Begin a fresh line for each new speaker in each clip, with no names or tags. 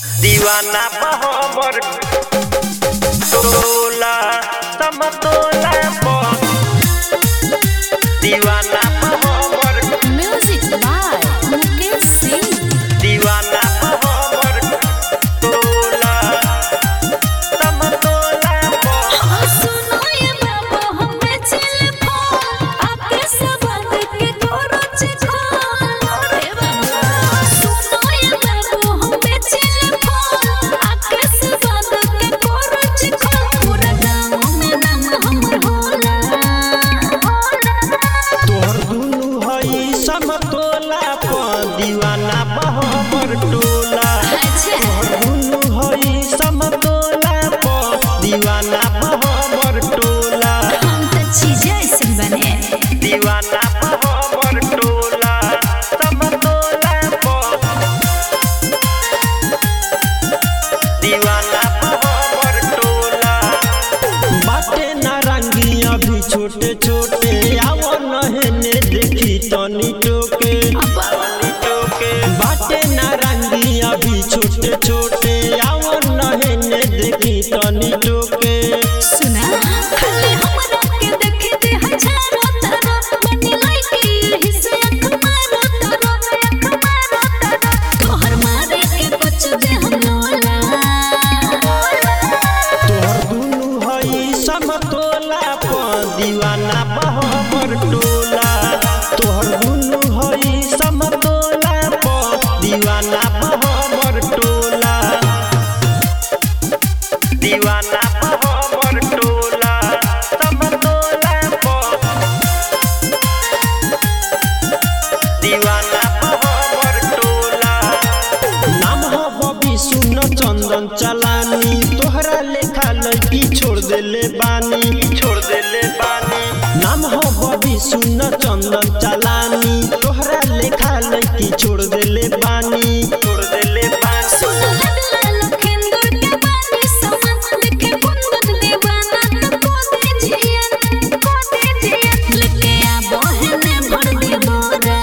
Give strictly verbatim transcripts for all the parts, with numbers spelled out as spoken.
दीवाना हमर टोला समतोला पर दीवाना हमर
म्यूजिक बाय मुकेश सिंह।
दीवाना हमर टोला समतोला पर
हाँ सुनो ये बाबा हमें चिल फोन आपके सबक के कोरच खोल रे बाबा सुनो ये बाबा हमें चिल फोन आपके सबक के कोरच खोल पूरा गाँव में नाम हमर होला
तोहर दुनु हई समतोला पर दीवाना हमर टोला
अच्छा
दुनु हई समतोला पर दीवाना हमर टोला
हम तो चीज ऐसे बने
दीवाना हमर टोला समतोला पर दीवाना हमर टोला बाटे नारंगी अभी छोटे छोटे आवा नहने देखी तनी टोके तनी टोके बाटे नारंगी अभी छोटे छोटे आवा नहने देखी तनी टोके
सुना खाली हमरा के देखे दे हजारों तरह बनी लाइक यही से आँख मारो तारो आँख मारो तारो तोहर मारे के कुछ दे हम लोला
तोहर दुनु हई समतोला पर दीवाना हमर टोला तोहर दुनु हई समतोला पर दीवाना हमर टोला दीवाना हमर टोला समतोला पर दीवाना हमर टोला नाम हो बबी सुन चंदन चलानी तोहरा लेखा लड़की छोड़ देले बानी छोड़ देले बानी नाम हो बबी सुन चंदन चलानी तोहरा लेखा लड़की छोड़ देले बानी छोड़ देले बानी
सुन लगला लखिंदर के बानी समान देखे बुंदन दीवाना तो को दे जियन को दे जियन लेके आ बहने भर दे बोरा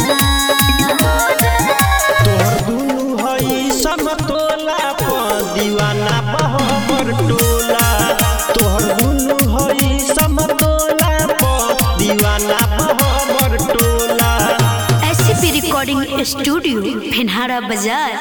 तोहर दुनु हई समतोला पर दीवाना हमर टोला तोहर दुनु हई समतोला पर दीवाना हमर टोला
एससीपी रिकॉर्डिंग स्टूडियो फिनहारा बाजार।